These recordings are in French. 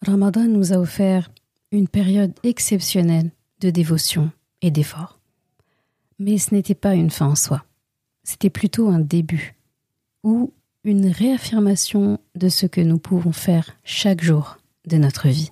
Ramadan nous a offert une période exceptionnelle de dévotion et d'effort. Mais ce n'était pas une fin en soi. C'était plutôt un début ou une réaffirmation de ce que nous pouvons faire chaque jour de notre vie.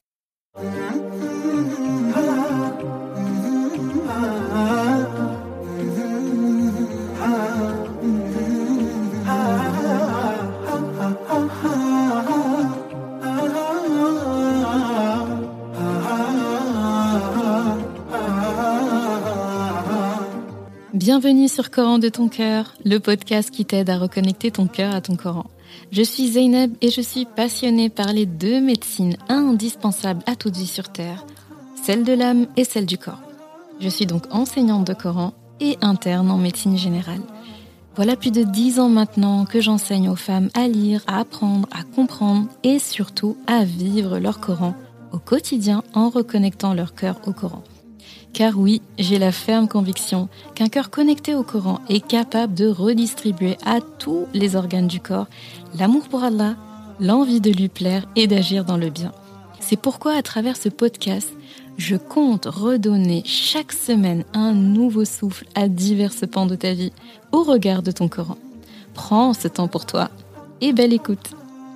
Bienvenue sur Coran de ton cœur, le podcast qui t'aide à reconnecter ton cœur à ton Coran. Je suis Zeynep et je suis passionnée par les deux médecines indispensables à toute vie sur Terre, celle de l'âme et celle du corps. Je suis donc enseignante de Coran et interne en médecine générale. Voilà plus de 10 ans maintenant que j'enseigne aux femmes à lire, à apprendre, à comprendre et surtout à vivre leur Coran au quotidien en reconnectant leur cœur au Coran. Car oui, j'ai la ferme conviction qu'un cœur connecté au Coran est capable de redistribuer à tous les organes du corps l'amour pour Allah, l'envie de lui plaire et d'agir dans le bien. C'est pourquoi à travers ce podcast, je compte redonner chaque semaine un nouveau souffle à divers pans de ta vie au regard de ton Coran. Prends ce temps pour toi et belle écoute.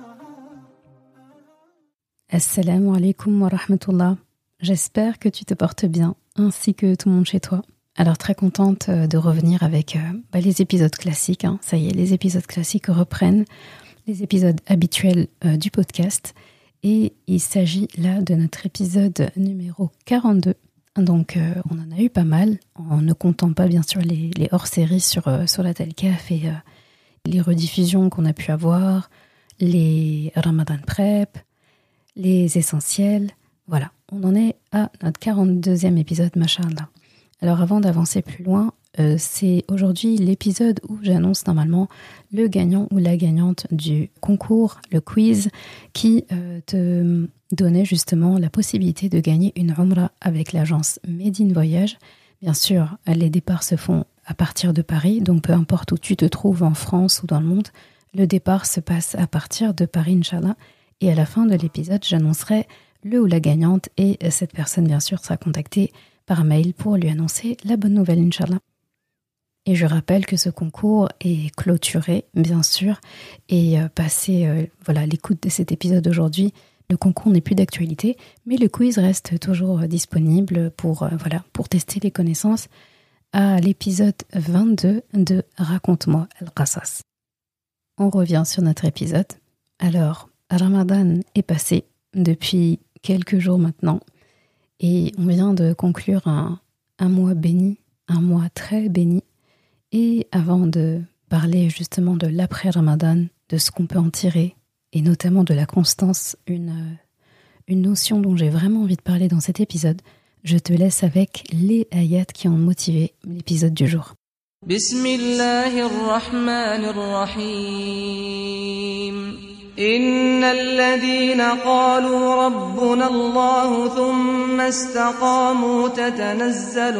Assalamu alaikum wa rahmatullah. J'espère que tu te portes bien, ainsi que tout le monde chez toi. Alors très contente de revenir avec les épisodes classiques. Ça y est, les épisodes classiques reprennent, les épisodes habituels du podcast. Et il s'agit là de notre épisode numéro 42. Donc on en a eu pas mal, en ne comptant pas bien sûr les hors-séries sur Surat Al-Kahf et les rediffusions qu'on a pu avoir, les Ramadan Prep, les essentiels. Voilà, on en est à notre 42e épisode, Masha'Allah. Alors avant d'avancer plus loin, c'est aujourd'hui l'épisode où j'annonce normalement le gagnant ou la gagnante du concours, le quiz, qui te donnait justement la possibilité de gagner une Umrah avec l'agence Made in Voyage. Bien sûr, les départs se font à partir de Paris, donc peu importe où tu te trouves en France ou dans le monde, le départ se passe à partir de Paris, Inch'Allah. Et à la fin de l'épisode, j'annoncerai le ou la gagnante et cette personne bien sûr sera contactée par mail pour lui annoncer la bonne nouvelle, Inch'Allah. Et je rappelle que ce concours est clôturé, bien sûr, et passé l'écoute de cet épisode aujourd'hui, le concours n'est plus d'actualité, mais le quiz reste toujours disponible pour tester les connaissances à l'épisode 22 de Raconte-moi Al-Qasas. On revient sur notre épisode. Alors, Ramadan est passé depuis quelques jours maintenant et on vient de conclure un mois béni, un mois très béni. Et avant de parler justement de l'après-Ramadan, de ce qu'on peut en tirer et notamment de la constance, une notion dont j'ai vraiment envie de parler dans cet épisode, je te laisse avec les ayats qui ont motivé l'épisode du jour. Bismillahirrahmanirrahim. إن الذين قالوا ربنا الله ثم استقاموا تتنزل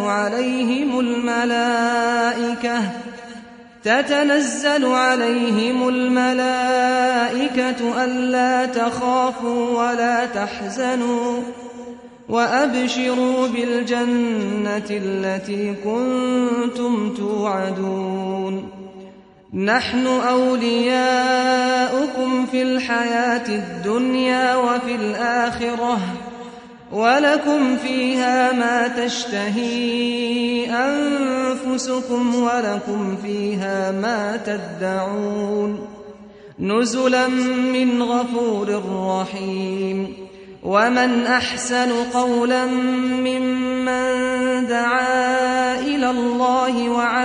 عليهم الملائكة ألا تخافوا ولا تحزنوا وأبشروا بالجنة التي كنتم توعدون نحن أولياؤكم في الحياة الدنيا وفي الآخرة ولكم فيها ما تشتهي أنفسكم ولكم فيها ما تدعون نزلا من غفور رحيم ومن أحسن قولا ممن دعا إلى الله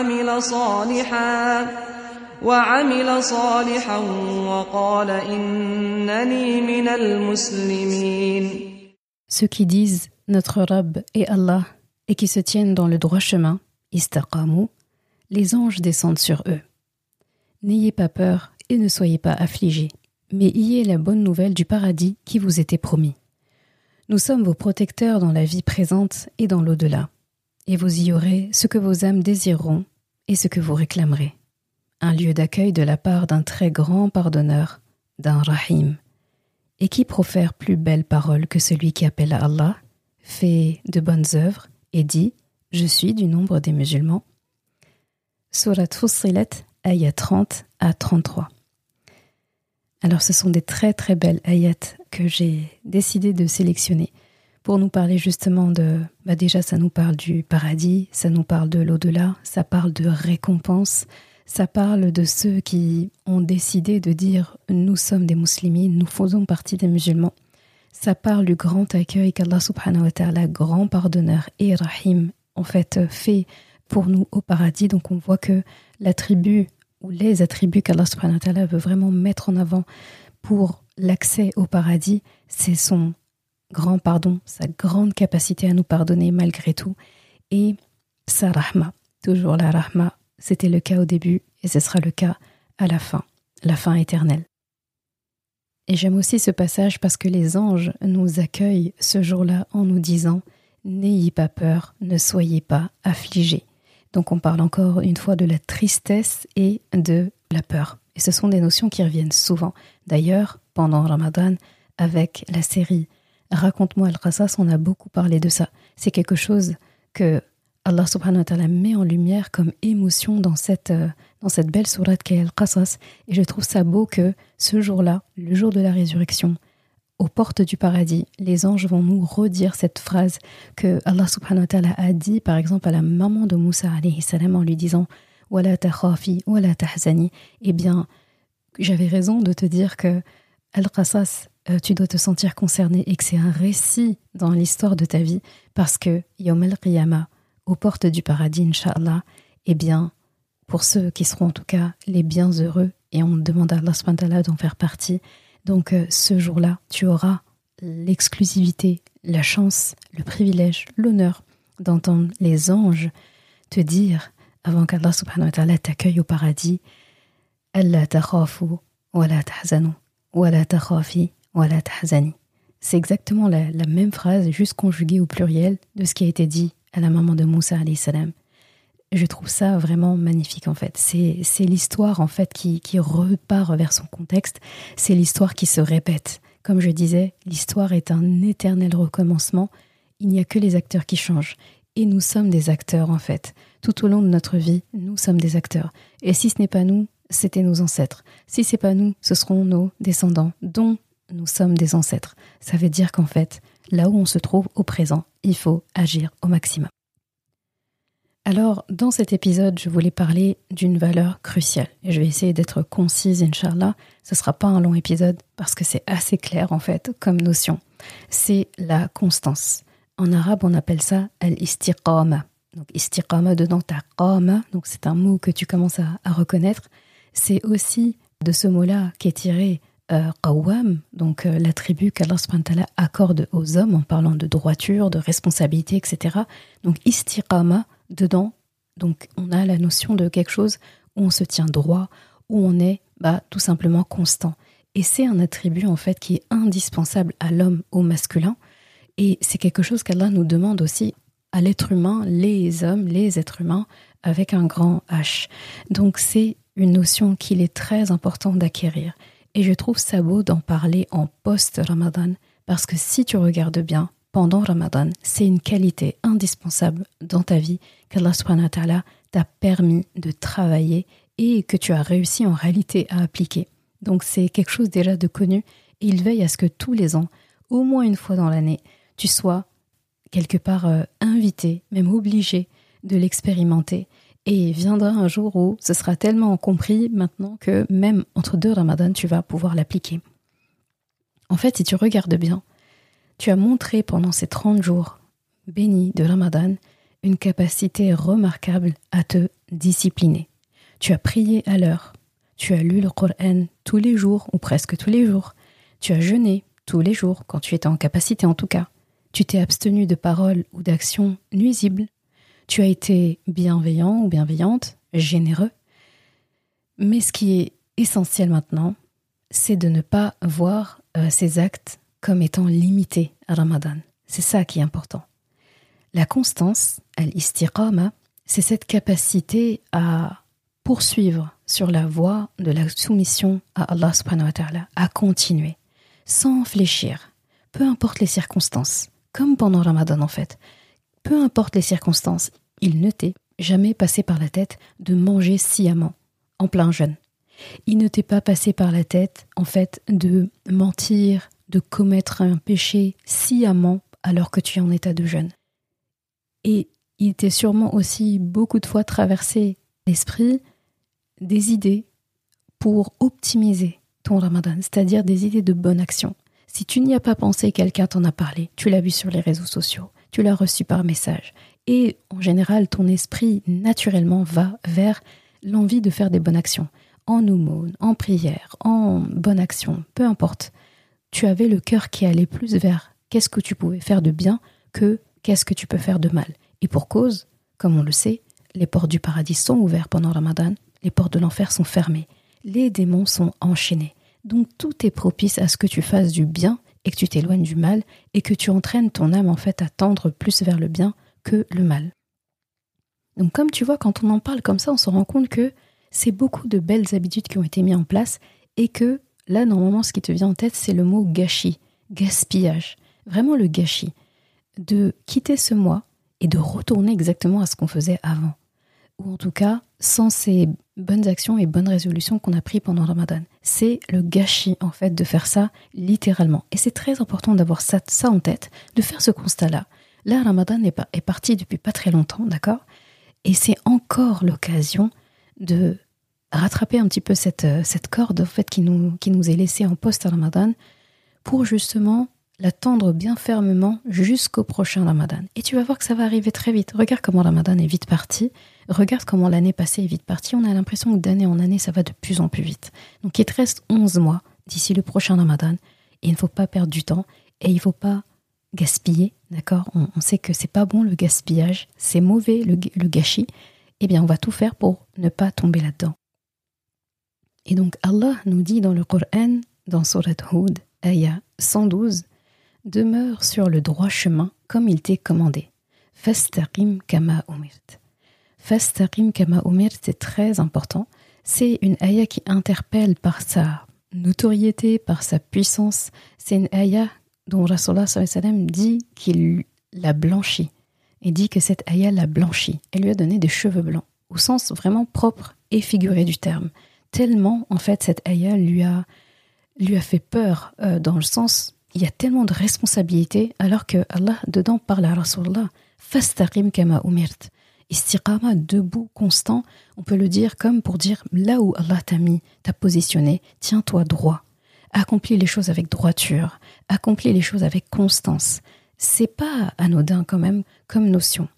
وعمل صالحا وقال إنني من المسلمين. Ceux qui disent notre Rabb est Allah et qui se tiennent dans le droit chemin, istaqamu, les anges descendent sur eux. N'ayez pas peur et ne soyez pas affligés, mais ayez la bonne nouvelle du paradis qui vous était promis. Nous sommes vos protecteurs dans la vie présente et dans l'au-delà, et vous y aurez ce que vos âmes désireront et ce que vous réclamerez. Un lieu d'accueil de la part d'un très grand pardonneur, d'un Rahim. Et qui profère plus belles paroles que celui qui appelle à Allah, fait de bonnes œuvres et dit « Je suis du nombre des musulmans ». Surat Fussilat, ayat 30 à 33. Alors ce sont des très très belles ayats que j'ai décidé de sélectionner pour nous parler justement de... déjà ça nous parle du paradis, ça nous parle de l'au-delà, ça parle de récompense, ça parle de ceux qui ont décidé de dire « Nous sommes des muslimines, nous faisons partie des musulmans ». Ça parle du grand accueil qu'Allah subhanahu wa ta'ala, grand pardonneur et rahim, en fait, fait pour nous au paradis. Donc on voit que l'attribut ou les attributs qu'Allah subhanahu wa ta'ala veut vraiment mettre en avant pour l'accès au paradis, c'est son grand pardon, sa grande capacité à nous pardonner malgré tout, et sa rahma. Toujours la rahma, c'était le cas au début et ce sera le cas à la fin éternelle. Et j'aime aussi ce passage parce que les anges nous accueillent ce jour-là en nous disant « N'ayez pas peur, ne soyez pas affligés ». Donc on parle encore une fois de la tristesse et de la peur. Et ce sont des notions qui reviennent souvent. D'ailleurs, pendant Ramadan, avec la série « Raconte-moi Al-Qasas », on a beaucoup parlé de ça. C'est quelque chose que Allah subhanahu wa ta'ala met en lumière comme émotion dans cette belle sourate qu'est Al-Qasas. Et je trouve ça beau que ce jour-là, le jour de la résurrection, aux portes du paradis, les anges vont nous redire cette phrase que Allah subhanahu wa ta'ala a dit par exemple à la maman de Moussa alayhi salam en lui disant « Wala takhafi, wala tahzani » Eh bien, j'avais raison de te dire que Al-Qasas, tu dois te sentir concerné et que c'est un récit dans l'histoire de ta vie parce que Yawm al-Qiyamah, aux portes du paradis, Inch'Allah, eh bien, pour ceux qui seront en tout cas les bienheureux, et on demande à Allah subhanahu wa ta'ala d'en faire partie, donc ce jour-là, tu auras l'exclusivité, la chance, le privilège, l'honneur d'entendre les anges te dire, avant qu'Allah subhanahu wa ta'ala t'accueille au paradis, « Allah takhafu wa la tahzanu, wa la takhafi wa la tahzani ». C'est exactement la même phrase, juste conjuguée au pluriel de ce qui a été dit à la maman de Moussa alayhi salam. Je trouve ça vraiment magnifique en fait. C'est l'histoire en fait qui repart vers son contexte. C'est l'histoire qui se répète. Comme je disais, l'histoire est un éternel recommencement. Il n'y a que les acteurs qui changent. Et nous sommes des acteurs en fait. Tout au long de notre vie, nous sommes des acteurs. Et si ce n'est pas nous, c'était nos ancêtres. Si ce n'est pas nous, ce seront nos descendants, dont nous sommes des ancêtres. Ça veut dire qu'en fait, là où on se trouve au présent, il faut agir au maximum. Alors, dans cet épisode, je voulais parler d'une valeur cruciale. Et je vais essayer d'être concise, Inch'Allah. Ce ne sera pas un long épisode parce que c'est assez clair, en fait, comme notion. C'est la constance. En arabe, on appelle ça al-istiqama. Donc, istiqama, dedans, t'as qama. Donc, c'est un mot que tu commences à reconnaître. C'est aussi de ce mot-là qu'est tiré qawwam, donc l'attribut qu'Allah subhanahu wa ta'ala accorde aux hommes en parlant de droiture, de responsabilité, etc. Donc, istiqama, dedans, donc on a la notion de quelque chose où on se tient droit, où on est tout simplement constant. Et c'est un attribut en fait qui est indispensable à l'homme, au masculin. Et c'est quelque chose qu'Allah nous demande aussi à l'être humain, les hommes, les êtres humains, avec un grand H. Donc c'est une notion qu'il est très important d'acquérir. Et je trouve ça beau d'en parler en post-Ramadan, parce que si tu regardes bien, pendant Ramadan, c'est une qualité indispensable dans ta vie qu'Allah subhanahu wa ta'ala t'a permis de travailler et que tu as réussi en réalité à appliquer. Donc c'est quelque chose déjà de connu et il veille à ce que tous les ans, au moins une fois dans l'année, tu sois quelque part invité, même obligé de l'expérimenter. Et viendra un jour où ce sera tellement compris maintenant que même entre deux Ramadan, tu vas pouvoir l'appliquer. En fait, si tu regardes bien, tu as montré pendant ces 30 jours bénis de Ramadan une capacité remarquable à te discipliner. Tu as prié à l'heure, tu as lu le Coran tous les jours ou presque tous les jours, tu as jeûné tous les jours quand tu étais en capacité en tout cas, tu t'es abstenu de paroles ou d'actions nuisibles, tu as été bienveillant ou bienveillante, généreux. Mais ce qui est essentiel maintenant, c'est de ne pas voir ces actes comme étant limités à Ramadan. C'est ça qui est important. La constance, al-istiqama, c'est cette capacité à poursuivre sur la voie de la soumission à Allah subhanahu wa ta'ala, à continuer. sans fléchir, peu importe les circonstances, comme pendant Ramadan en fait, peu importe les circonstances, il ne t'est jamais passé par la tête de manger sciemment, en plein jeûne. Il ne t'est pas passé par la tête, en fait, de mentir, de commettre un péché sciemment alors que tu es en état de jeûne. Et il t'est sûrement aussi beaucoup de fois traversé l'esprit des idées pour optimiser ton Ramadan, c'est-à-dire des idées de bonne action. Si tu n'y as pas pensé, quelqu'un t'en a parlé, tu l'as vu sur les réseaux sociaux, tu l'as reçu par message. Et en général, ton esprit, naturellement, va vers l'envie de faire des bonnes actions. En aumône, en prière, en bonne action, peu importe. Tu avais le cœur qui allait plus vers qu'est-ce que tu pouvais faire de bien que qu'est-ce que tu peux faire de mal. Et pour cause, comme on le sait, les portes du paradis sont ouvertes pendant Ramadan, les portes de l'enfer sont fermées, les démons sont enchaînés. Donc tout est propice à ce que tu fasses du bien et que tu t'éloignes du mal et que tu entraînes ton âme en fait à tendre plus vers le bien que le mal. Donc comme tu vois, quand on en parle comme ça, on se rend compte que c'est beaucoup de belles habitudes qui ont été mises en place et que là, normalement, ce qui te vient en tête, c'est le mot gâchis, gaspillage. Vraiment le gâchis. De quitter ce mois et de retourner exactement à ce qu'on faisait avant. Ou en tout cas, sans ces bonnes actions et bonnes résolutions qu'on a prises pendant Ramadan. C'est le gâchis, en fait, de faire ça littéralement. Et c'est très important d'avoir ça en tête, de faire ce constat-là. Là, Ramadan est parti depuis pas très longtemps, d'accord ? Et c'est encore l'occasion de rattraper un petit peu cette corde, en fait, qui nous est laissée en post-Ramadan pour justement la tendre bien fermement jusqu'au prochain Ramadan. Et tu vas voir que ça va arriver très vite. Regarde comment Ramadan est vite parti. Regarde comment l'année passée est vite partie. On a l'impression que d'année en année, ça va de plus en plus vite. Donc il te reste 11 mois d'ici le prochain Ramadan. Et il ne faut pas perdre du temps. Et il ne faut pas gaspiller, d'accord ? On sait que c'est pas bon le gaspillage. C'est mauvais le gâchis. Eh bien, on va tout faire pour ne pas tomber là-dedans. Et donc Allah nous dit dans le Coran, dans Surat Hud, ayah 112, demeure sur le droit chemin comme il t'est commandé. Fastaqim kama umirt. Fastaqim kama umirt, c'est très important. C'est une ayah qui interpelle par sa notoriété, par sa puissance. C'est une ayah dont Rasulullah sallallahu alayhi wa sallam dit qu'il l'a blanchie. Et dit que cette ayah l'a blanchie. Elle lui a donné des cheveux blancs, au sens vraiment propre et figuré du terme. Tellement, en fait, cette ayah lui a fait peur, dans le sens, il y a tellement de responsabilités, alors que Allah, dedans, parle à Rasulullah. Fastaqim kama umirt. Istiqama, debout, constant, on peut le dire comme pour dire, là où Allah t'a mis, t'a positionné, tiens-toi droit. Accomplis les choses avec droiture, accomplis les choses avec constance. C'est pas anodin quand même comme notion.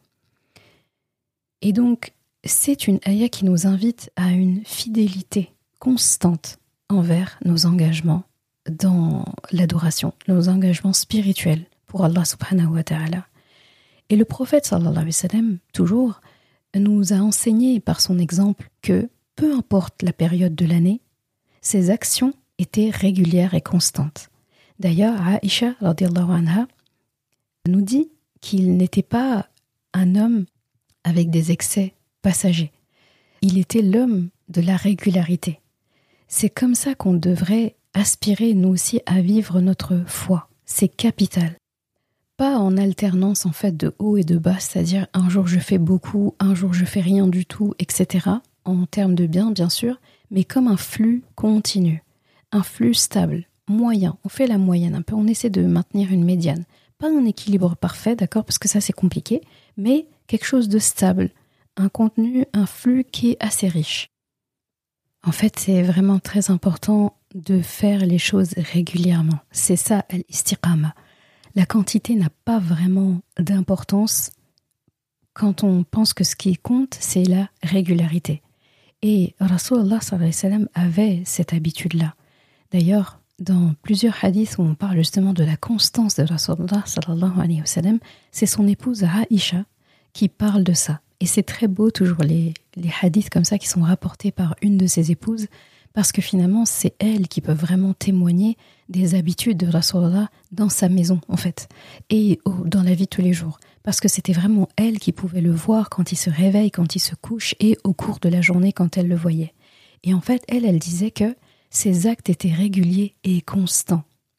Et donc, c'est une ayah qui nous invite à une fidélité constante envers nos engagements dans l'adoration, nos engagements spirituels pour Allah subhanahu wa ta'ala. Et le prophète sallallahu alayhi wa sallam, toujours, nous a enseigné par son exemple que, peu importe la période de l'année, ses actions étaient régulières et constantes. D'ailleurs, Aïcha, radiyallahu anha, nous dit qu'il n'était pas un homme avec des excès passagers. Il était l'homme de la régularité. C'est comme ça qu'on devrait aspirer, nous aussi, à vivre notre foi. C'est capital. Pas en alternance, en fait, de haut et de bas, c'est-à-dire un jour je fais beaucoup, un jour je fais rien du tout, etc. En termes de bien sûr, mais comme un flux continu, un flux stable, moyen. On fait la moyenne un peu, on essaie de maintenir une médiane. Pas un équilibre parfait, d'accord, parce que ça c'est compliqué, mais quelque chose de stable, un contenu, un flux qui est assez riche. En fait, c'est vraiment très important de faire les choses régulièrement. C'est ça, al-istiqama. La quantité n'a pas vraiment d'importance quand on pense que ce qui compte, c'est la régularité. Et Rasulullah sallallahu alayhi wa sallam avait cette habitude-là. D'ailleurs, dans plusieurs hadiths où on parle justement de la constance de Rasulullah sallallahu alayhi wa sallam, c'est son épouse Aïcha qui parle de ça. Et c'est très beau toujours les hadiths comme ça qui sont rapportés par une de ses épouses, parce que finalement c'est elle qui peut vraiment témoigner des habitudes de Rasulullah dans sa maison en fait, et dans la vie de tous les jours. Parce que c'était vraiment elle qui pouvait le voir quand il se réveille, quand il se couche, et au cours de la journée quand elle le voyait. Et en fait, elle disait que ses actes étaient réguliers et constants.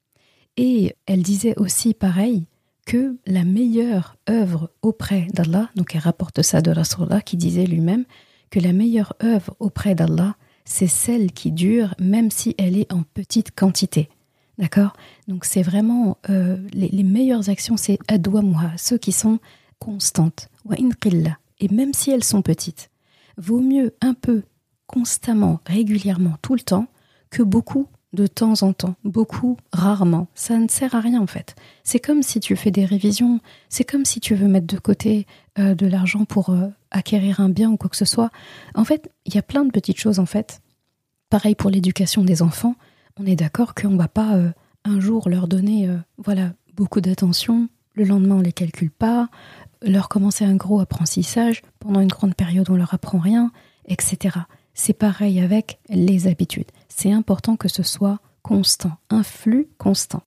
Et elle disait aussi pareil, que la meilleure œuvre auprès d'Allah, donc elle rapporte ça de Rasulullah qui disait lui-même que la meilleure œuvre auprès d'Allah, c'est celle qui dure même si elle est en petite quantité. D'accord ? Donc c'est vraiment les meilleures actions, c'est adwamuha, ceux qui sont constantes. Wa in qilla, et même si elles sont petites, vaut mieux un peu, constamment, régulièrement, tout le temps, que beaucoup de temps en temps, beaucoup, rarement. Ça ne sert à rien en fait. C'est comme si tu fais des révisions, c'est comme si tu veux mettre de côté de l'argent pour acquérir un bien ou quoi que ce soit. En fait, il y a plein de petites choses en fait. Pareil pour l'éducation des enfants, on est d'accord qu'on ne va pas un jour leur donner beaucoup d'attention, le lendemain on ne les calcule pas, leur commencer un gros apprentissage, pendant une grande période on leur apprend rien, etc. C'est pareil avec les habitudes. C'est important que ce soit constant, un flux constant.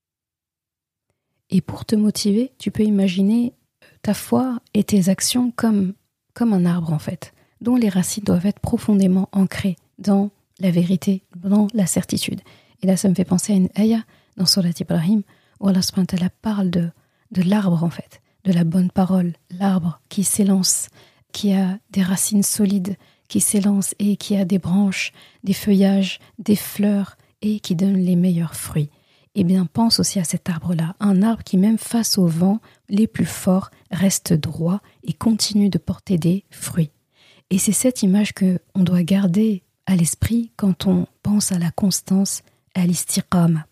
Et pour te motiver, tu peux imaginer ta foi et tes actions comme un arbre en fait, dont les racines doivent être profondément ancrées dans la vérité, dans la certitude. Et là, ça me fait penser à une ayah dans Surat Ibrahim, où Allah subhanahu wa ta'ala parle de l'arbre en fait, de la bonne parole, l'arbre qui s'élance, qui a des racines solides, qui s'élance et qui a des branches, des feuillages, des fleurs et qui donne les meilleurs fruits. Eh bien, pense aussi à cet arbre-là, un arbre qui même face aux vents les plus forts reste droit et continue de porter des fruits. Et c'est cette image qu'on doit garder à l'esprit quand on pense à la constance, à l'istiqama.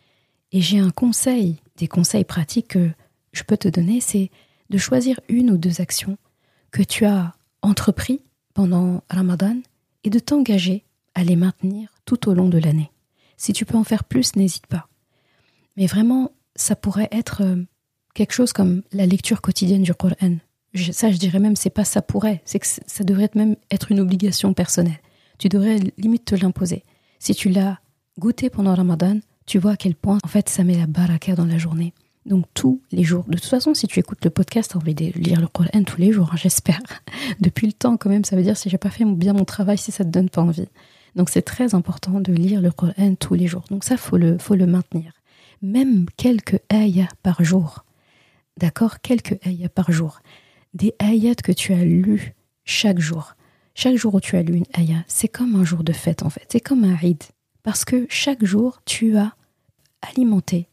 Et j'ai des conseils pratiques que je peux te donner, c'est de choisir une ou deux actions que tu as entreprises pendant Ramadan et de t'engager à les maintenir tout au long de l'année. Si tu peux en faire plus, n'hésite pas. Mais vraiment, ça pourrait être quelque chose comme la lecture quotidienne du Coran. Je dirais même, c'est pas ça pourrait, c'est que ça devrait même être une obligation personnelle. Tu devrais limite te l'imposer. Si tu l'as goûté pendant Ramadan, tu vois à quel point, en fait, ça met la baraka dans la journée. Donc tous les jours. De toute façon, si tu écoutes le podcast, tu as envie de lire le Coran tous les jours, j'espère. Depuis le temps, quand même, ça veut dire si j'ai pas fait bien mon travail, si ça te donne pas envie. Donc c'est très important de lire le Coran tous les jours. Donc ça, faut le maintenir. Même quelques ayats par jour. D'accord ? Quelques ayats par jour. Des ayats que tu as lus chaque jour. Chaque jour où tu as lu une ayat, c'est comme un jour de fête en fait. C'est comme un Eid. Parce que chaque jour, tu as alimenté,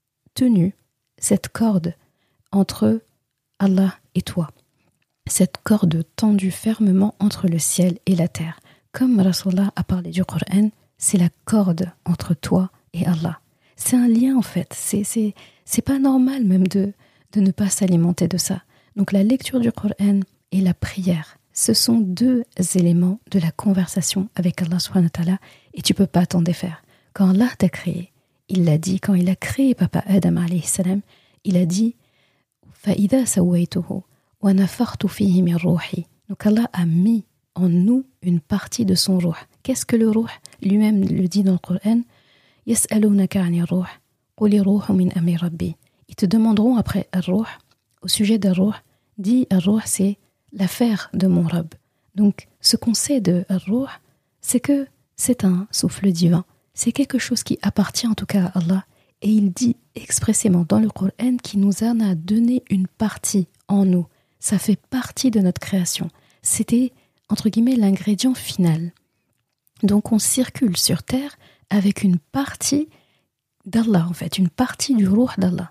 tenu cette corde entre Allah et toi. Cette corde tendue fermement entre le ciel et la terre. Comme Rasulullah a parlé du Coran, c'est la corde entre toi et Allah. C'est un lien en fait. C'est pas normal même de ne pas s'alimenter de ça. Donc la lecture du Coran et la prière, ce sont deux éléments de la conversation avec Allah subhanahu wa ta'ala et tu peux pas t'en défaire. Quand Allah t'a créé, il l'a dit, quand il a créé Papa Adam alayhi salam, il a dit فَإِذَا سَوَّيْتُهُ وَنَفَخْتُ فِيهِ مِنْ رُوحِي. Donc Allah a mis en nous une partie de son ruh. Qu'est-ce que le ruh ? Lui-même le dit dans le Coran, يَسْأَلُونَكَ عَنِ الرُّوحِ قُلِ الرُّوحُ مِنْ أَمْرِ رَبِّي. Ils te demanderont après al-ruh, au sujet d'al-ruh, dit al-ruh c'est l'affaire de mon Rabb. Donc ce qu'on sait de al-ruh, c'est que c'est un souffle divin. C'est quelque chose qui appartient en tout cas à Allah. Et il dit expressément dans le Coran qu'il nous en a donné une partie en nous. Ça fait partie de notre création. C'était, entre guillemets, l'ingrédient final. Donc on circule sur terre avec une partie d'Allah, en fait, une partie du ruh d'Allah.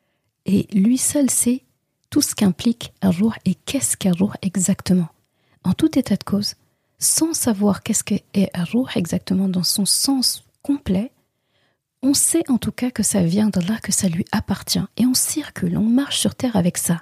Et lui seul sait tout ce qu'implique un ruh et qu'est-ce qu'un ruh exactement. En tout état de cause, sans savoir qu'est-ce qu'est un ruh exactement dans son sens complet, on sait en tout cas que ça vient d'Allah, que ça lui appartient. Et on circule, on marche sur terre avec ça.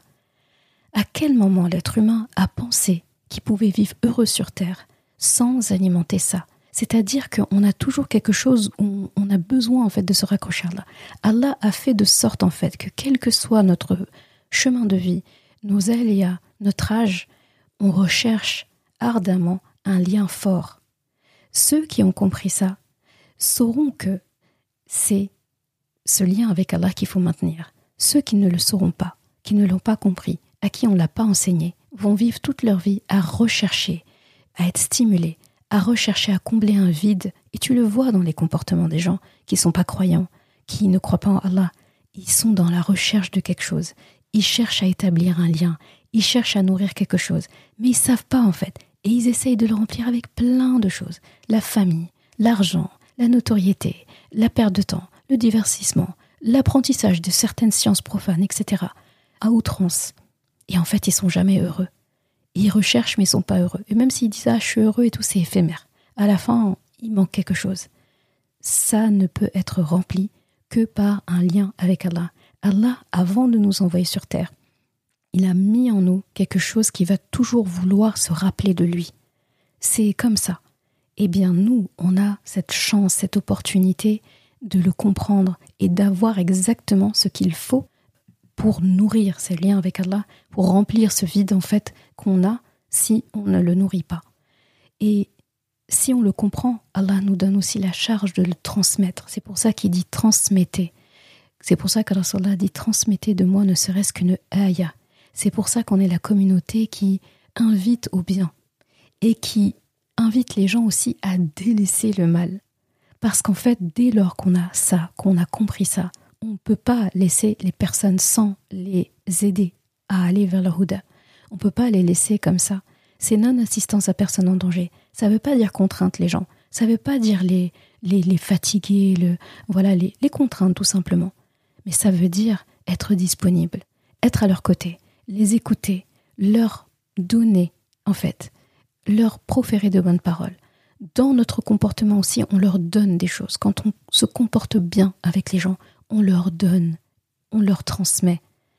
À quel moment l'être humain a pensé qu'il pouvait vivre heureux sur terre sans alimenter ça ? C'est-à-dire qu'on a toujours quelque chose où on a besoin en fait de se raccrocher à Allah. Allah a fait de sorte en fait que quel que soit notre chemin de vie, nos aléas, notre âge, on recherche ardemment un lien fort. Ceux qui ont compris ça sauront que c'est ce lien avec Allah qu'il faut maintenir. Ceux qui ne le sauront pas, qui ne l'ont pas compris, à qui on ne l'a pas enseigné, vont vivre toute leur vie à rechercher, à être stimulés, à rechercher à combler un vide. Et tu le vois dans les comportements des gens qui ne sont pas croyants, qui ne croient pas en Allah. ils sont dans la recherche de quelque chose. Ils cherchent à établir un lien. Ils cherchent à nourrir quelque chose. Mais ils ne savent pas en fait. Et ils essayent de le remplir avec plein de choses. La famille, l'argent, la notoriété, la perte de temps, le divertissement, l'apprentissage de certaines sciences profanes, etc. à outrance. Et en fait, ils sont jamais heureux. Ils recherchent, mais ils sont pas heureux. Et même s'ils disent « Ah, je suis heureux » et tout, c'est éphémère. À la fin, il manque quelque chose. Ça ne peut être rempli que par un lien avec Allah. Allah, avant de nous envoyer sur terre, il a mis en nous quelque chose qui va toujours vouloir se rappeler de lui. C'est comme ça. Eh bien, nous, on a cette chance, cette opportunité de le comprendre et d'avoir exactement ce qu'il faut pour nourrir ces liens avec Allah, pour remplir ce vide en fait qu'on a si on ne le nourrit pas. Et si on le comprend, Allah nous donne aussi la charge de le transmettre. C'est pour ça qu'il dit transmettez. C'est pour ça que Rasulullah dit transmettez de moi ne serait-ce qu'une ayah. C'est pour ça qu'on est la communauté qui invite au bien et qui invite les gens aussi à délaisser le mal. Parce qu'en fait, dès lors qu'on a ça, qu'on a compris ça, on ne peut pas laisser les personnes sans les aider à aller vers le huda. On ne peut pas les laisser comme ça. C'est non-assistance à personne en danger. Ça ne veut pas dire contrainte les gens. Ça ne veut pas dire les fatiguer, les contraindre tout simplement. Mais ça veut dire être disponible, être à leur côté, les écouter, leur donner, en fait, leur proférer de bonnes paroles. Dans notre comportement aussi, on leur donne des choses. Quand on se comporte bien avec les gens, on leur donne, on leur transmet.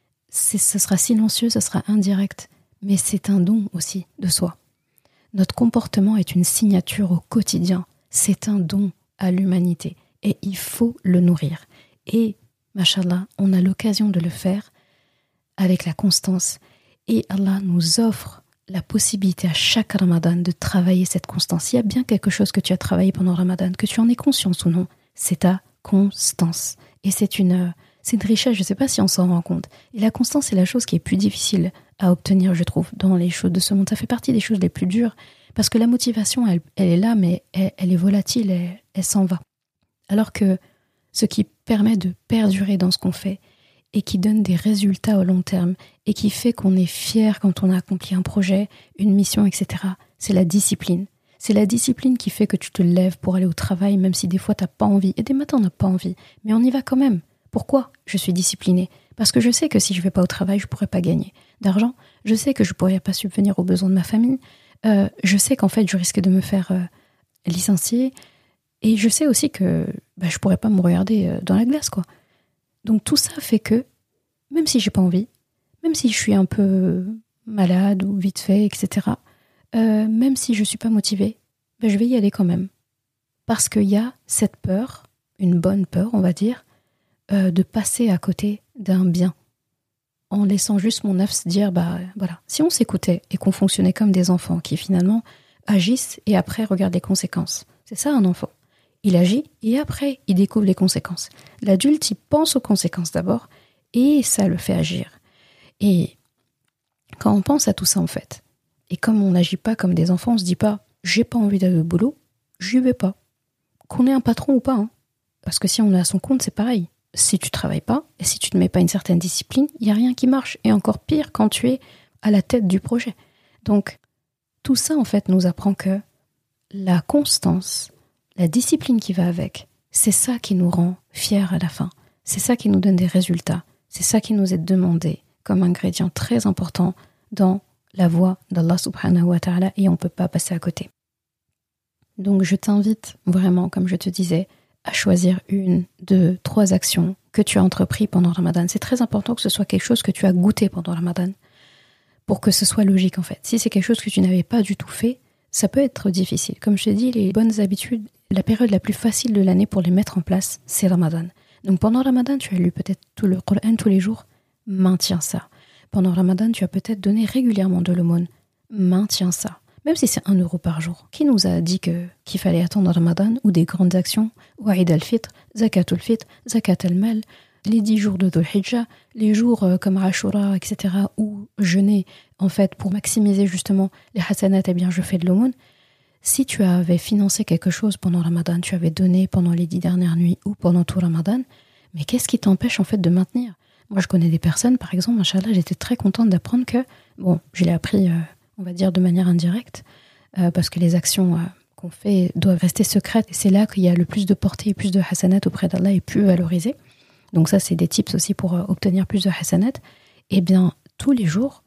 Ce sera silencieux, ce sera indirect, mais c'est un don aussi de soi. Notre comportement est une signature au quotidien. C'est un don à l'humanité et il faut le nourrir. Et, machallah, on a l'occasion de le faire avec la constance. Et Allah nous offre la possibilité à chaque Ramadan de travailler cette constance. Il y a bien quelque chose que tu as travaillé pendant le Ramadan, que tu en aies conscience ou non, c'est ta constance. Et c'est une richesse, je ne sais pas si on s'en rend compte. Et la constance, c'est la chose qui est plus difficile à obtenir, je trouve, dans les choses de ce monde. Ça fait partie des choses les plus dures, parce que la motivation, elle est là, mais elle est volatile, elle s'en va. Alors que ce qui permet de perdurer dans ce qu'on fait, et qui donne des résultats au long terme, et qui fait qu'on est fier quand on a accompli un projet, une mission, etc., c'est la discipline. C'est la discipline qui fait que tu te lèves pour aller au travail, même si des fois t'as pas envie. Et des matins, on n'a pas envie. Mais on y va quand même. Pourquoi je suis disciplinée ? Parce que je sais que si je vais pas au travail, je pourrais pas gagner d'argent. Je sais que je pourrais pas subvenir aux besoins de ma famille. Je sais qu'en fait, je risque de me faire licencier. Et je sais aussi que je pourrais pas me regarder dans la glace, quoi. Donc tout ça fait que, même si j'ai pas envie, même si je suis un peu malade ou vite fait, etc., même si je suis pas motivée, je vais y aller quand même. Parce qu'il y a cette peur, une bonne peur, on va dire, de passer à côté d'un bien. En laissant juste mon nafs dire, voilà, si on s'écoutait et qu'on fonctionnait comme des enfants qui finalement agissent et après regardent les conséquences. C'est ça un enfant. Il agit et après il découvre les conséquences. L'adulte, il pense aux conséquences d'abord et ça le fait agir. Et quand on pense à tout ça en fait, et comme on n'agit pas comme des enfants, on se dit pas « j'ai pas envie d'aller au boulot, j'y vais pas ». Qu'on ait un patron ou pas, hein. Parce que si on est à son compte, c'est pareil. Si tu travailles pas, et si tu ne mets pas une certaine discipline, il n'y a rien qui marche. Et encore pire quand tu es à la tête du projet. Donc, tout ça en fait nous apprend que la constance, la discipline qui va avec, c'est ça qui nous rend fiers à la fin. C'est ça qui nous donne des résultats. C'est ça qui nous est demandé comme ingrédient très important dans la voie d'Allah subhanahu wa ta'ala et on ne peut pas passer à côté. Donc je t'invite vraiment, comme je te disais, à choisir 1, 2, 3 actions que tu as entreprises pendant le Ramadan. C'est très important que ce soit quelque chose que tu as goûté pendant le Ramadan pour que ce soit logique en fait. Si c'est quelque chose que tu n'avais pas du tout fait, ça peut être difficile. Comme je t'ai dit, les bonnes habitudes, la période la plus facile de l'année pour les mettre en place, c'est Ramadan. Donc pendant Ramadan, tu as lu peut-être tout le Coran tous les jours, maintiens ça. Pendant Ramadan, tu as peut-être donné régulièrement de l'aumône, maintiens ça. Même si c'est 1 euro par jour. Qui nous a dit qu'il fallait attendre Ramadan ou des grandes actions, ou Eid al-Fitr, Zakat al-Fitr, Zakat al-Mal, les 10 jours de Dhul Hijjah, les jours comme Ashura, etc., où jeûner, en fait, pour maximiser justement les hasanat, eh bien, je fais de l'aumône. Si tu avais financé quelque chose pendant Ramadan, tu avais donné pendant les 10 dernières nuits ou pendant tout Ramadan, Mais qu'est-ce qui t'empêche en fait de maintenir? Moi, je connais des personnes, par exemple, machallah, j'étais très contente d'apprendre que, bon, je l'ai appris, on va dire, de manière indirecte, parce que les actions qu'on fait doivent rester secrètes, et c'est là qu'il y a le plus de portée et plus de hasanat auprès d'Allah et plus valorisé. Donc ça, c'est des tips aussi pour obtenir plus de hasanat. Eh bien, tous les jours,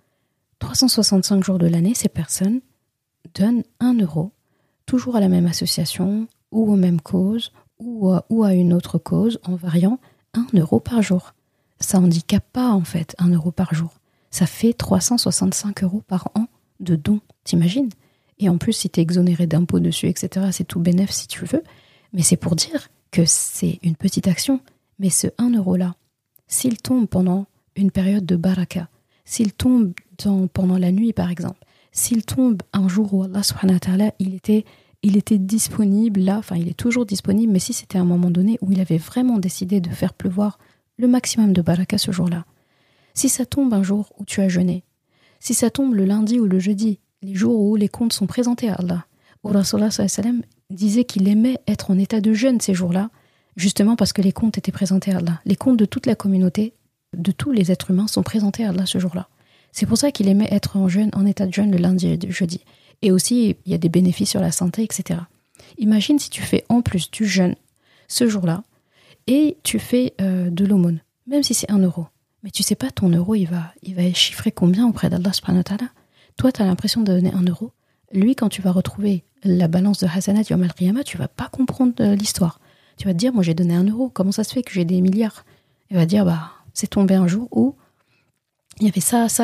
365 jours de l'année, ces personnes donnent 1 euro, toujours à la même association, ou aux mêmes causes, ou à une autre cause, en variant 1 euro par jour. Ça handicape pas, en fait, 1 euro par jour. Ça fait 365 euros par an de dons, t'imagines? Et en plus, si t'es exonéré d'impôts dessus, etc., c'est tout bénef si tu veux. Mais c'est pour dire que c'est une petite action. Mais ce 1 euro-là, s'il tombe pendant une période de baraka, s'il tombe pendant la nuit, par exemple, s'il tombe un jour où Allah subhanahu wa ta'ala, il était disponible là, enfin il est toujours disponible, mais si c'était à un moment donné où il avait vraiment décidé de faire pleuvoir le maximum de baraka ce jour-là, si ça tombe un jour où tu as jeûné, si ça tombe le lundi ou le jeudi, les jours où les comptes sont présentés à Allah, où Rasulullah sallallahu alayhi wa sallam disait qu'il aimait être en état de jeûne ces jours-là, justement parce que les comptes étaient présentés à Allah. Les comptes de toute la communauté, de tous les êtres humains sont présentés à Allah ce jour-là. C'est pour ça qu'il aimait être en état de jeûne le lundi et le jeudi. Et aussi, il y a des bénéfices sur la santé, etc. Imagine si tu fais en plus du jeûne ce jour-là et tu fais de l'aumône, même si c'est 1 euro. Mais tu sais pas, ton euro, il va chiffrer combien auprès d'Allah subhanahu wa ta'ala. Toi, tu as l'impression de donner 1 euro. Lui, quand tu vas retrouver la balance de Hasanat Yawm al-Qiyamah, tu vas pas comprendre l'histoire. Tu vas te dire, moi j'ai donné 1 euro, comment ça se fait que j'ai des milliards? Il va dire, c'est tombé un jour où il y avait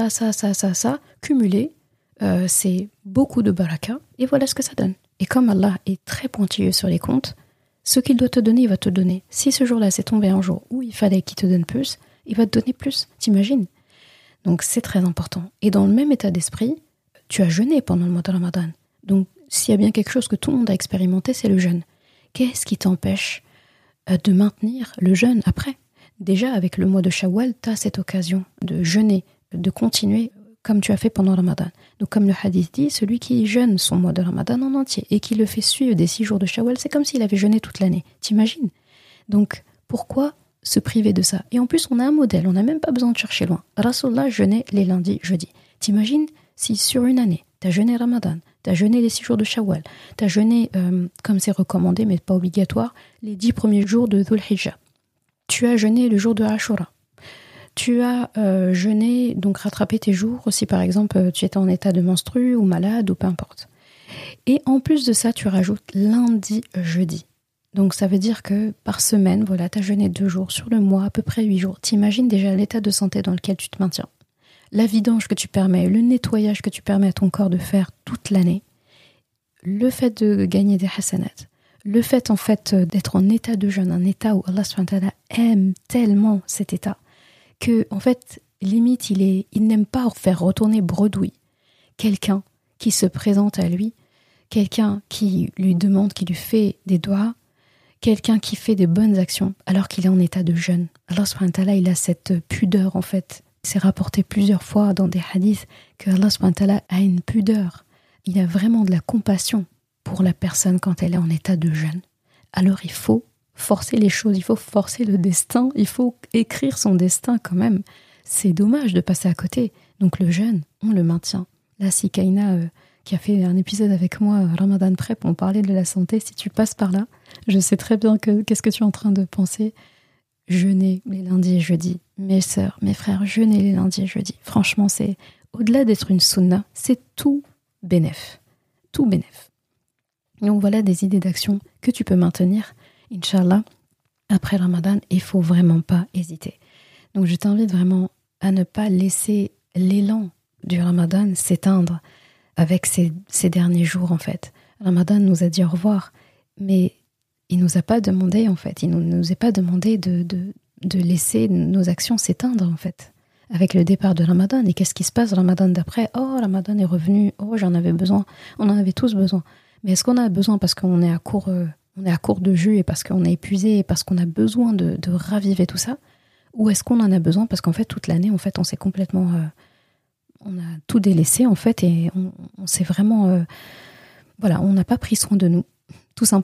ça, cumulé, c'est beaucoup de baraka, et voilà ce que ça donne. Et comme Allah est très pointilleux sur les comptes, ce qu'il doit te donner, il va te donner. Si ce jour-là c'est tombé un jour où il fallait qu'il te donne plus, il va te donner plus, t'imagines? Donc c'est très important. Et dans le même état d'esprit, tu as jeûné pendant le mois de Ramadan. Donc s'il y a bien quelque chose que tout le monde a expérimenté, c'est le jeûne. Qu'est-ce qui t'empêche de maintenir le jeûne après? Déjà, avec le mois de Shawwal, tu as cette occasion de jeûner, de continuer comme tu as fait pendant Ramadan. Donc, comme le hadith dit, celui qui jeûne son mois de Ramadan en entier et qui le fait suivre des 6 jours de Shawwal, c'est comme s'il avait jeûné toute l'année. T'imagines? Donc, pourquoi se priver de ça? Et en plus, on a un modèle, on n'a même pas besoin de chercher loin. Rasulullah jeûnait les lundis, jeudis. T'imagines si sur une année, tu as jeûné Ramadan, tu as jeûné les 6 jours de Shawwal, tu as jeûné, comme c'est recommandé, mais pas obligatoire, les 10 premiers jours de Dhul Hijjah. Tu as jeûné le jour de Ashura. Tu as jeûné, donc rattrapé tes jours, si par exemple tu étais en état de menstru ou malade ou peu importe. Et en plus de ça, tu rajoutes lundi, jeudi. Donc ça veut dire que par semaine, voilà, tu as jeûné 2 jours sur le mois, à peu près 8 jours. T'imagines déjà l'état de santé dans lequel tu te maintiens. La vidange que tu permets, le nettoyage que tu permets à ton corps de faire toute l'année, le fait de gagner des hasanats, le fait en fait d'être en état de jeûne, un état où Allah subhanahu wa ta'ala aime tellement cet état, que en fait, limite, il n'aime pas faire retourner bredouille quelqu'un qui se présente à lui, quelqu'un qui lui demande, qui lui fait des doigts, quelqu'un qui fait des bonnes actions alors qu'il est en état de jeûne. Allah subhanahu wa ta'ala, il a cette pudeur en fait. C'est rapporté plusieurs fois dans des hadiths que Allah subhanahu wa ta'ala a une pudeur. Il a vraiment de la compassion pour la personne quand elle est en état de jeûne. Alors il faut forcer les choses, il faut forcer le destin, il faut écrire son destin quand même. C'est dommage de passer à côté. Donc le jeûne, on le maintient. Là, si Kaina, qui a fait un épisode avec moi, Ramadan Prep, on parlait de la santé, si tu passes par là, je sais très bien qu'est-ce que tu es en train de penser. Jeûner les lundis et jeudis. Mes sœurs, mes frères, jeûner les lundis et jeudis. Franchement, c'est au-delà d'être une sunna, c'est tout bénef. Tout bénef. Donc voilà des idées d'action que tu peux maintenir, Inch'Allah, après Ramadan. Il ne faut vraiment pas hésiter. Donc je t'invite vraiment à ne pas laisser l'élan du Ramadan s'éteindre avec ces derniers jours en fait. Ramadan nous a dit au revoir, mais il nous a pas demandé en fait, il nous a pas demandé de laisser nos actions s'éteindre en fait. Avec le départ de Ramadan, et qu'est-ce qui se passe Ramadan d'après? Oh, Ramadan est revenu, oh j'en avais besoin, on en avait tous besoin. Mais est-ce qu'on a besoin parce qu'on est à court de jus et parce qu'on est épuisé et parce qu'on a besoin de raviver tout ça? Ou est-ce qu'on en a besoin parce qu'en fait toute l'année en fait on s'est complètement on a tout délaissé en fait et on s'est vraiment voilà, on n'a pas pris soin de nous, tout simplement.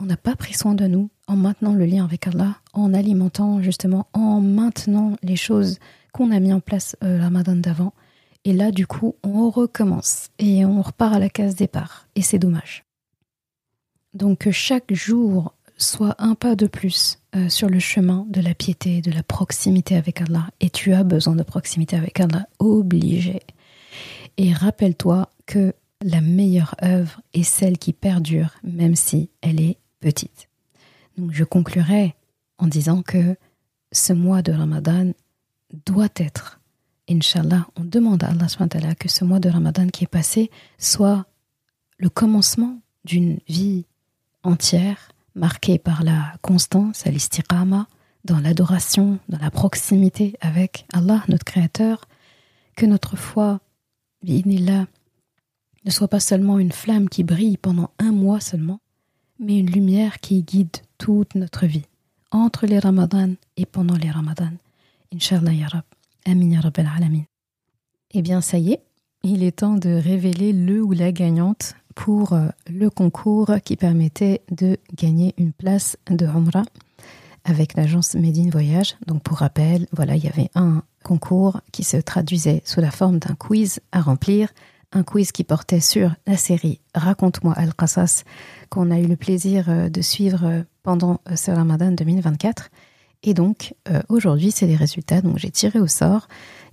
on n'a pas pris soin de nous en maintenant le lien avec Allah, en alimentant justement, en maintenant les choses qu'on a mis en place le Ramadan d'avant. Et là, du coup, on recommence et on repart à la case départ. Et c'est dommage. Donc que chaque jour soit un pas de plus sur le chemin de la piété, de la proximité avec Allah. Et tu as besoin de proximité avec Allah, obligé. Et rappelle-toi que la meilleure œuvre est celle qui perdure, même si elle est petite. Donc je conclurai en disant que ce mois de Ramadan doit être, Inch'Allah, on demande à Allah SWT que ce mois de Ramadan qui est passé soit le commencement d'une vie entière marquée par la constance, l'istiqama, dans l'adoration, dans la proximité avec Allah, notre Créateur, que notre foi, bi'idhnillah, ne soit pas seulement une flamme qui brille pendant 1 mois seulement, mais une lumière qui guide toute notre vie, entre les Ramadans et pendant les Ramadans. Inch'Allah ya Rab. Amin ya Rabbal Alamin. Eh bien, ça y est, il est temps de révéler le ou la gagnante pour le concours qui permettait de gagner une place de Umrah avec l'agence Made in Voyage. Donc, pour rappel, voilà, il y avait un concours qui se traduisait sous la forme d'un quiz à remplir, un quiz qui portait sur la série Raconte-moi Al-Qasas qu'on a eu le plaisir de suivre pendant ce Ramadan 2024. Et donc, aujourd'hui, c'est les résultats. Donc, j'ai tiré au sort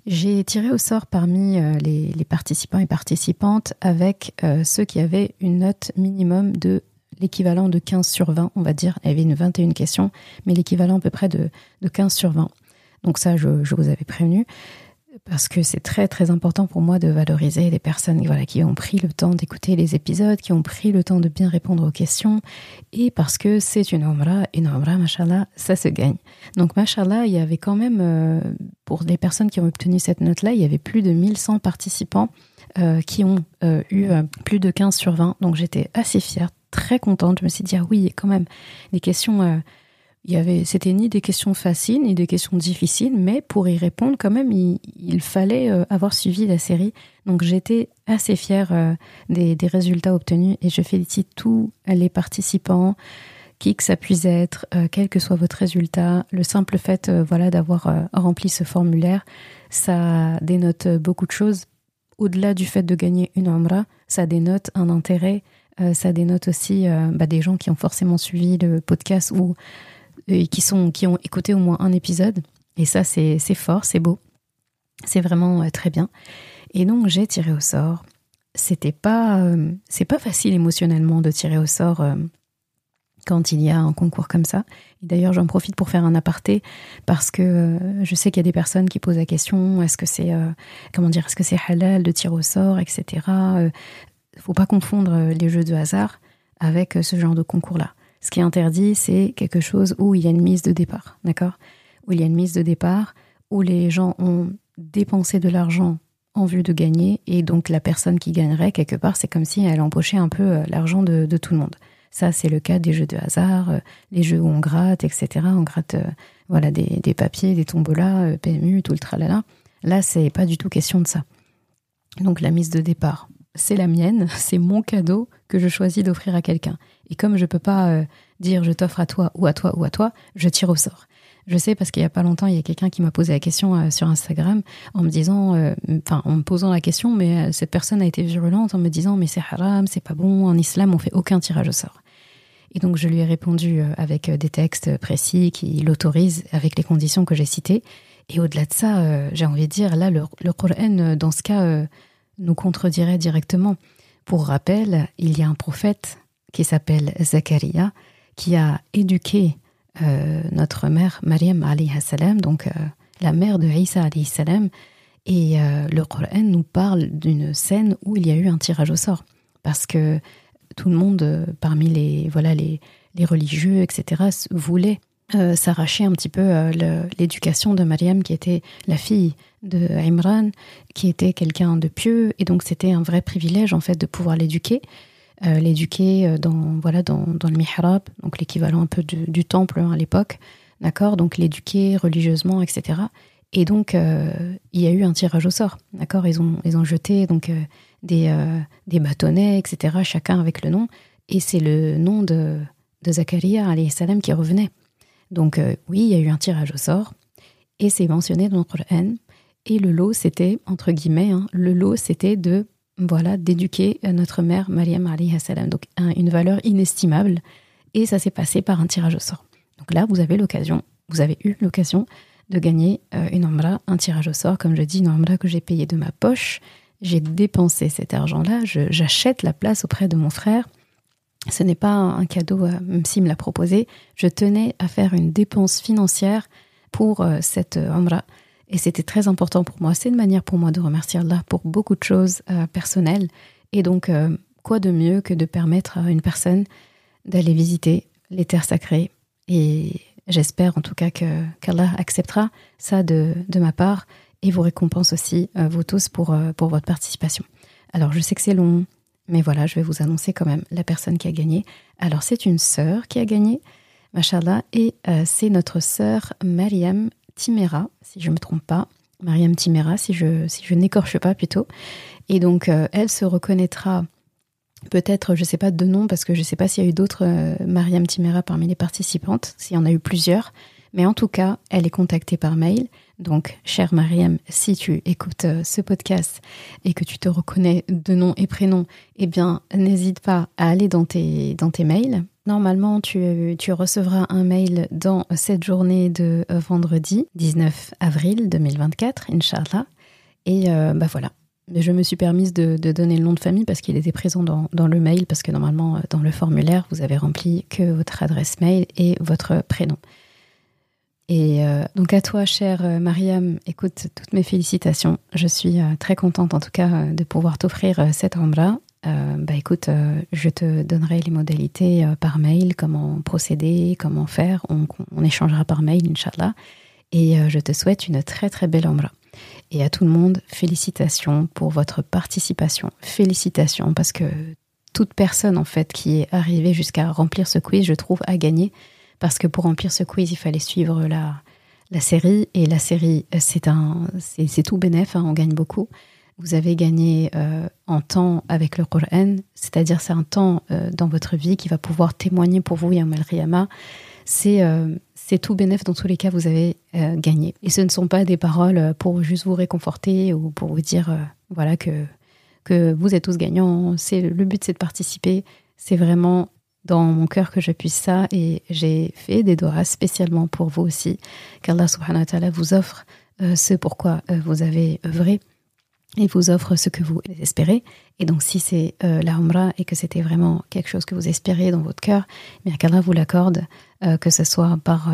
parmi les participants et participantes avec ceux qui avaient une note minimum de l'équivalent de 15 sur 20, on va dire. Il y avait une 21 questions, mais l'équivalent à peu près de 15 sur 20. Donc ça, je vous avais prévenu, parce que c'est très très important pour moi de valoriser les personnes qui ont pris le temps d'écouter les épisodes, qui ont pris le temps de bien répondre aux questions, et parce que c'est une Umrah, mashallah, ça se gagne. Donc mashallah, il y avait quand même, pour les personnes qui ont obtenu cette note-là, il y avait plus de 1100 participants qui ont eu plus de 15 sur 20, donc j'étais assez fière, très contente. Je me suis dit, ah oui, quand même, les questions... c'était ni des questions faciles, ni des questions difficiles, mais pour y répondre, quand même, il fallait avoir suivi la série. Donc, j'étais assez fière des résultats obtenus et je félicite tous les participants, qui que ça puisse être, quel que soit votre résultat. Le simple fait d'avoir rempli ce formulaire, ça dénote beaucoup de choses. Au-delà du fait de gagner une Umrah, ça dénote un intérêt, ça dénote aussi des gens qui ont forcément suivi le podcast ou qui ont écouté au moins un épisode. Et ça, c'est fort, c'est beau. C'est vraiment très bien. Et donc, j'ai tiré au sort. C'est pas facile émotionnellement de tirer au sort quand il y a un concours comme ça. Et d'ailleurs, j'en profite pour faire un aparté parce que je sais qu'il y a des personnes qui posent la question, est-ce que c'est halal de tirer au sort, etc. Faut pas confondre les jeux de hasard avec ce genre de concours-là. Ce qui est interdit, c'est quelque chose où il y a une mise de départ, d'accord ? Où il y a une mise de départ, où les gens ont dépensé de l'argent en vue de gagner, et donc la personne qui gagnerait, quelque part, c'est comme si elle empochait un peu l'argent de tout le monde. Ça, c'est le cas des jeux de hasard, les jeux où on gratte, etc. On gratte des papiers, des tombolas, PMU, tout le tralala. Là, c'est pas du tout question de ça. Donc la mise de départ, c'est la mienne, c'est mon cadeau que je choisis d'offrir à quelqu'un. Et comme je peux pas dire je t'offre à toi ou à toi ou à toi, je tire au sort. Je sais parce qu'il y a pas longtemps, il y a quelqu'un qui m'a posé la question sur Instagram en me disant, en me posant la question, mais cette personne a été virulente en me disant mais c'est haram, c'est pas bon, en islam on fait aucun tirage au sort. Et donc je lui ai répondu avec des textes précis qui l'autorisent avec les conditions que j'ai citées. Et au-delà de ça, j'ai envie de dire, là le Coran dans ce cas nous contredirait directement. Pour rappel, il y a un prophète qui s'appelle Zacharia, qui a éduqué notre mère Maryam alayhi salam, donc la mère de Isa alayhi salam, et le Coran nous parle d'une scène où il y a eu un tirage au sort, parce que tout le monde, parmi les religieux, etc., voulait s'arracher un petit peu l'éducation de Maryam, qui était la fille de Imran, qui était quelqu'un de pieux, et donc c'était un vrai privilège en fait de pouvoir l'éduquer dans le mihrab, donc l'équivalent un peu du temple à l'époque, d'accord, donc l'éduquer religieusement, etc. Et donc il y a eu un tirage au sort, d'accord, ils ont jeté donc des bâtonnets, etc., chacun avec le nom, et c'est le nom de de Zakaria alayhi salam qui revenait. Donc oui, il y a eu un tirage au sort et c'est mentionné dans le Coran. Et le lot, c'était, entre guillemets, le lot, c'était d'éduquer notre mère Maryam alayhi salam. Donc une valeur inestimable. Et ça s'est passé par un tirage au sort. Donc là, vous avez eu l'occasion de gagner une Omra, un tirage au sort. Comme je dis, une Omra que j'ai payée de ma poche. J'ai dépensé cet argent-là. J'achète la place auprès de mon frère. Ce n'est pas un cadeau, même s'il me l'a proposé. Je tenais à faire une dépense financière pour cette Omra. Et c'était très important pour moi. C'est une manière pour moi de remercier Allah pour beaucoup de choses personnelles. Et donc, quoi de mieux que de permettre à une personne d'aller visiter les terres sacrées. Et j'espère en tout cas qu'Allah acceptera ça de ma part et vous récompense aussi, vous tous, pour votre participation. Alors, je sais que c'est long, mais voilà, je vais vous annoncer quand même la personne qui a gagné. Alors, c'est une sœur qui a gagné, machallah, et c'est notre sœur Mariam Timera, si je ne me trompe pas. Mariam Timera, si je n'écorche pas plutôt. Et donc, elle se reconnaîtra peut-être, je ne sais pas de nom, parce que je ne sais pas s'il y a eu d'autres Mariam Timera parmi les participantes, s'il y en a eu plusieurs. Mais en tout cas, elle est contactée par mail. Donc, chère Mariam, si tu écoutes ce podcast et que tu te reconnais de nom et prénom, eh bien, n'hésite pas à aller dans tes mails. Normalement, tu recevras un mail dans cette journée de vendredi 19 avril 2024, Inch'Allah. Et voilà. Je me suis permise de donner le nom de famille parce qu'il était présent dans le mail, parce que normalement, dans le formulaire, vous avez rempli que votre adresse mail et votre prénom. Et donc à toi, chère Mariam, écoute, toutes mes félicitations. Je suis très contente en tout cas de pouvoir t'offrir cette Omra. Écoute, je te donnerai les modalités par mail, comment procéder, comment faire. On échangera par mail, Inch'Allah. Et je te souhaite une très très belle Omra. Et à tout le monde, félicitations pour votre participation. Félicitations parce que toute personne en fait qui est arrivée jusqu'à remplir ce quiz, je trouve, a gagné. Parce que pour remplir ce quiz, il fallait suivre la série. Et la série, c'est tout bénef, on gagne beaucoup. Vous avez gagné en temps avec le Coran, c'est-à-dire c'est un temps dans votre vie qui va pouvoir témoigner pour vous, Yawm al-Qiyamah. C'est tout bénef, dans tous les cas, vous avez gagné. Et ce ne sont pas des paroles pour juste vous réconforter ou pour vous dire que vous êtes tous gagnants. Le but, c'est de participer. C'est vraiment dans mon cœur que je puisse ça, et j'ai fait des doigts spécialement pour vous aussi, qu'Allah subhanahu wa ta'ala vous offre ce pourquoi vous avez œuvré et vous offre ce que vous espérez. Et donc si c'est la Umrah et que c'était vraiment quelque chose que vous espériez dans votre cœur, bien qu'Allah vous l'accorde, que ce soit par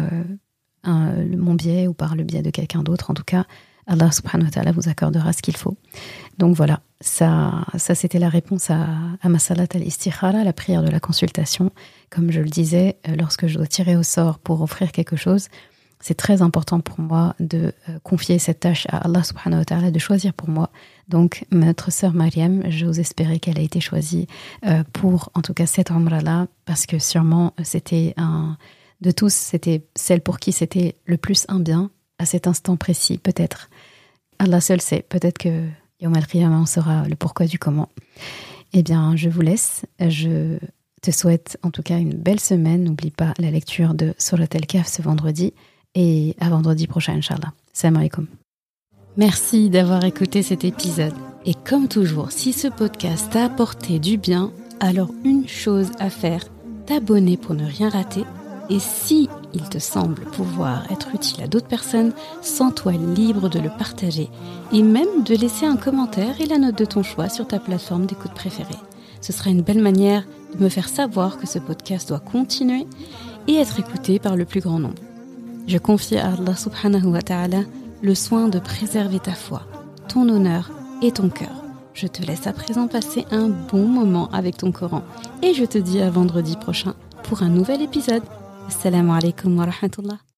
mon biais ou par le biais de quelqu'un d'autre, en tout cas Allah subhanahu wa ta'ala vous accordera ce qu'il faut. Donc voilà, ça c'était la réponse à ma salat al-istikhara, la prière de la consultation. Comme je le disais, lorsque je dois tirer au sort pour offrir quelque chose, c'est très important pour moi de confier cette tâche à Allah subhanahu wa ta'ala, de choisir pour moi. Donc notre sœur Mariam, j'ose espérer qu'elle a été choisie pour en tout cas cette Umrah-là, parce que sûrement c'était de tous, c'était celle pour qui c'était le plus un bien à cet instant précis, peut-être. Allah seul sait, peut-être que Yawm al-Qiyamah, on saura le pourquoi du comment. Eh bien, je vous laisse. Je te souhaite en tout cas une belle semaine. N'oublie pas la lecture de Surat al-Kahf ce vendredi, et à vendredi prochain, Inch'Allah. Salam alaikum. Merci d'avoir écouté cet épisode. Et comme toujours, si ce podcast t'a apporté du bien, alors une chose à faire, t'abonner pour ne rien rater. Et si il te semble pouvoir être utile à d'autres personnes, sens-toi libre de le partager et même de laisser un commentaire et la note de ton choix sur ta plateforme d'écoute préférée. Ce sera une belle manière de me faire savoir que ce podcast doit continuer et être écouté par le plus grand nombre. Je confie à Allah subhanahu wa ta'ala le soin de préserver ta foi, ton honneur et ton cœur. Je te laisse à présent passer un bon moment avec ton Coran et je te dis à vendredi prochain pour un nouvel épisode. Assalamu alaikum wa rahmatullah.